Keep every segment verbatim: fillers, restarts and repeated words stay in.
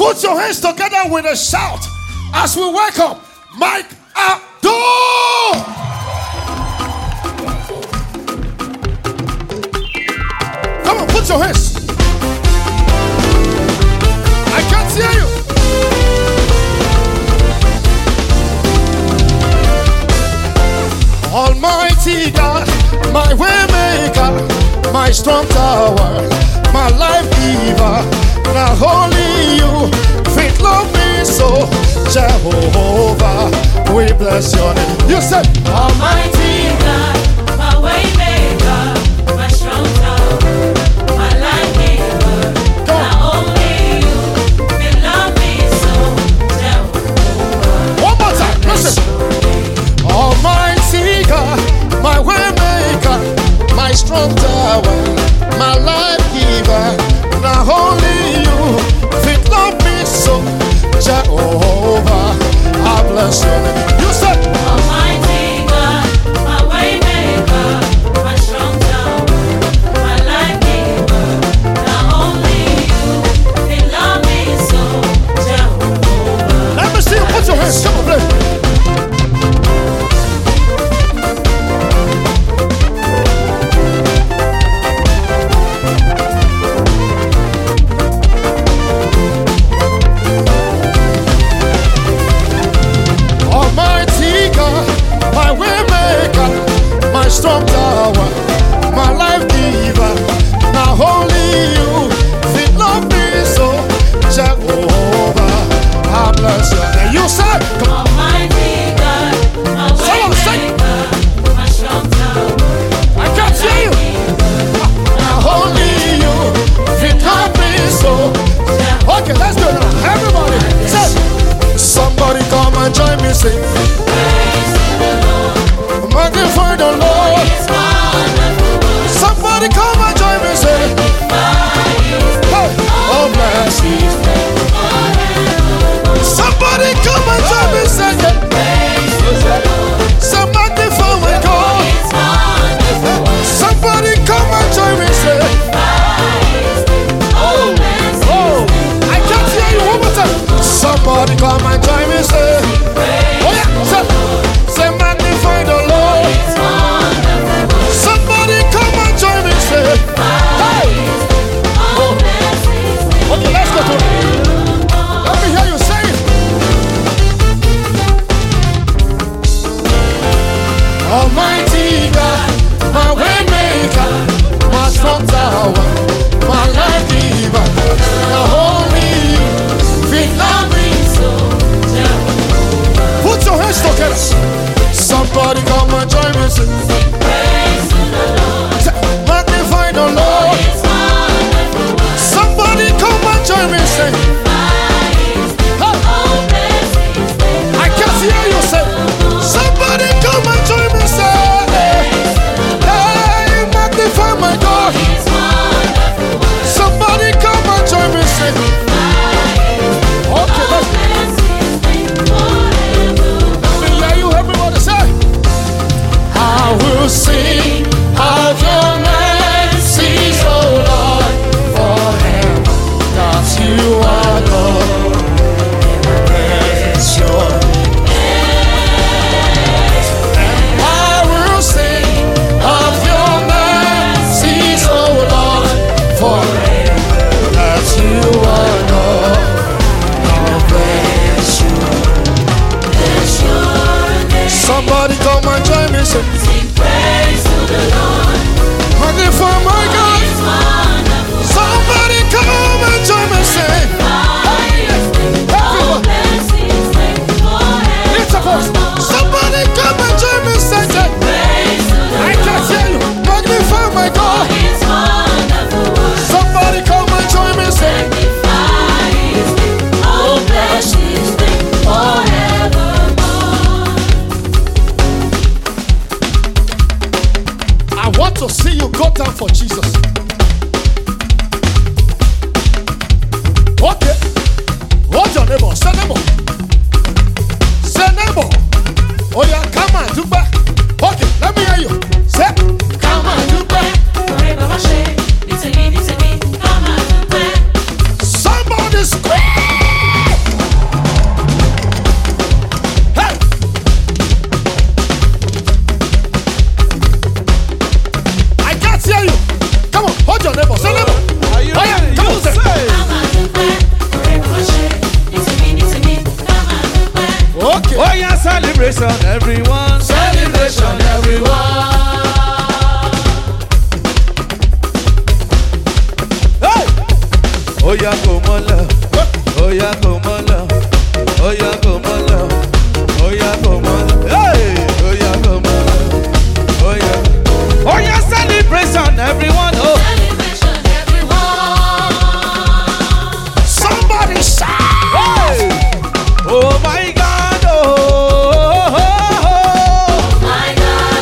Put your hands together with a shout as we welcome Mike Abdul. Come on, put your hands. I can't hear you. Almighty God, my way maker, my strong tower, my life giver. Now only you fit love me so, Jehovah, we bless your name. You said, Almighty God, my way maker, my strong tower, my life giver. Now only you fit love me so, Jehovah. One more time, listen. Almighty God, my way maker, my strong tower, my life giver. Now only you fit love me so, Jehovah, I bless your name. You said, Almighty God, my way maker, my strong tower, my life giver. Now only you fit love me so, Jehovah. Let me see you put your hands. Come on, play. Strong tower, my life giver. Now only you fit love me so, Jehovah, I bless you. And you said, Almighty God, my way maker, my strong tower. I can't hear you. Now only you fit love me so. Okay, let's do it now. Everybody, say, somebody come and join me, sing. Praise the Lord. Magnify the Lord. Somebody come and join me, say, hey, oh bless you. Somebody come and join me, say, say, magnify my God. Somebody come and join me, say, oh, oh, I can't hear you one more time. Somebody come and join me, say, oh yeah, say, say magnify the Lord. Somebody come and join me, say, hey. Oh. Okay, let's go to it. Let me hear you say it. Almighty God, my way maker, my strong tower, my life giver. Now only you fit love me so, Jehovah. Celebration, everyone. Celebration, everyone. Hey! Oya komola, oya komola, oya komola, oya komola. Hey! Oya komola, oya. Oya celebration, everyone. Oh. Celebration, everyone. Somebody shout. Hey! Oh my God! Oh, oh, oh, My God,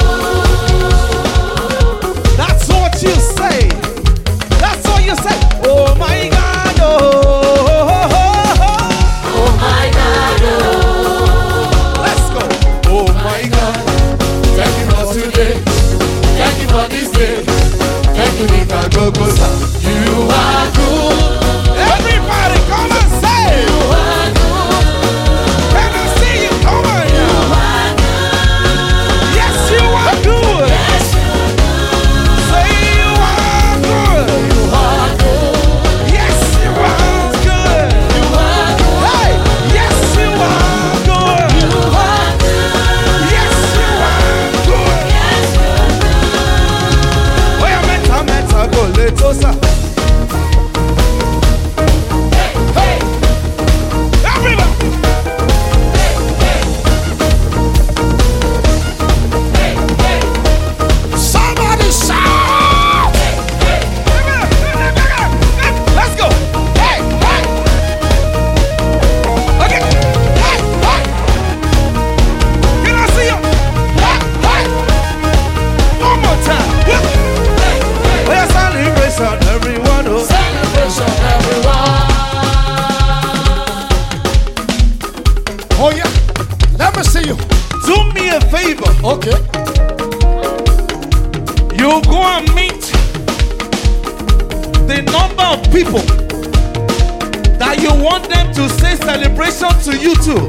oh. That's what you say. That's what you say. Oh my God! Oh, oh, oh, oh. oh my God, oh. Let's go. Oh my God! Thank you for today. Thank you for this day. Thank you, Nika Gogosa. You are good. Everybody, come and say. You are good, Can I see you? Come on, you yeah. are good. Yes, you are good. Yes, Say you are good. You are good. Yes, you are good. You are good. Hey, yes, you are good. you are good. Yes, you are good. Yes, Oya mẹ́ta mẹ́ta kò lè tó sà. Hey, Everybody. somebody shout. Let's go. Hey, hey, Okay. hey, hey, Can I see you? hey, hey. One more time. Oya celebration, everyone. Oh. Celebration, everyone. Oh yeah, let me see you. Do me a favor. Okay. You go and meet the number of people that you want them to say celebration to you too.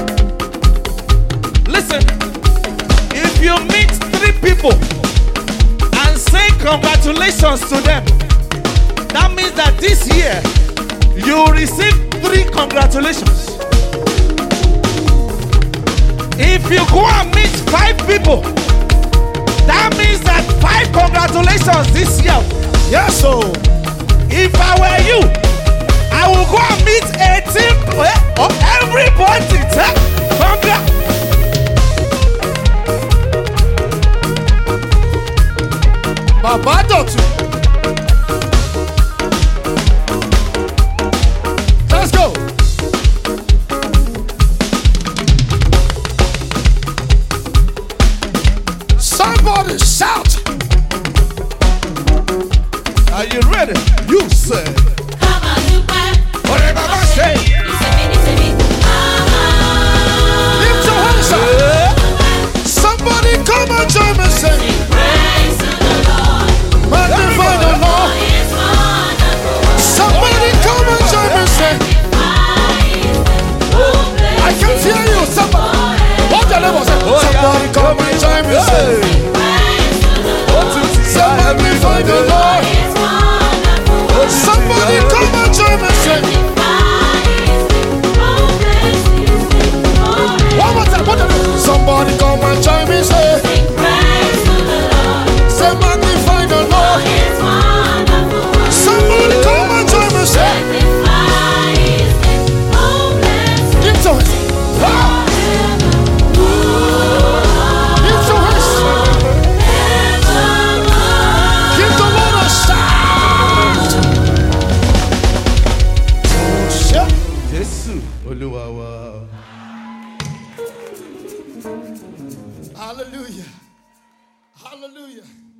Listen, if you meet three people and say congratulations to them, that means that this year you receive three congratulations. If you go and meet five people, that means that five congratulations this year. Yes, so. If I were you, I will go and meet eighteen eh, of everybody. eh, congra- Baba Dotu. Let's go. Somebody shout. Are you ready? You say. come on, you back. Whatever I say. It's a minute, it's a minute. Ah, Lift your hands up. eh, Somebody come and join me. Say, praise to the Lord. magnify the Lord. It's wonderful. Somebody come and join me. Say, I can hear you. Somebody. What the neighbor say? Oh, yeah. Somebody come and join me. Say, Hey. What to see? say, magnify the Lord. Somebody come and join me. Say, one more time. What the neighbor? Somebody come and join me. Say, say, magnify the Lord. Somebody come and join me. Say, lift your hands. Ah! Lift your hands. Give the Lord a shout. Shout. Jésù Olúwa wa. Hallelujah. Hallelujah.